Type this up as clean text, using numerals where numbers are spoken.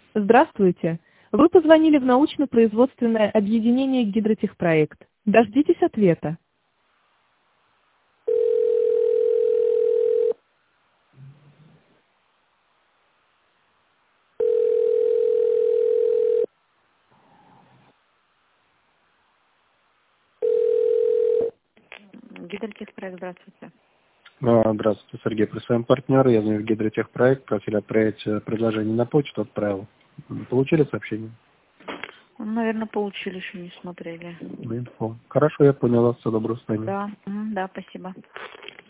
Здравствуйте. Вы позвонили в научно-производственное объединение «Гидротехпроект». Дождитесь ответа. Гидротехпроект, здравствуйте. Здравствуйте, Сергей, присвоим партнеры. Я звоню в Гидротехпроект, просили отправить предложение на почту, отправил. Получили сообщение? Наверное, получили, еще не смотрели. Хорошо, я понял вас. Всего доброго, до свидания. Да, да, спасибо.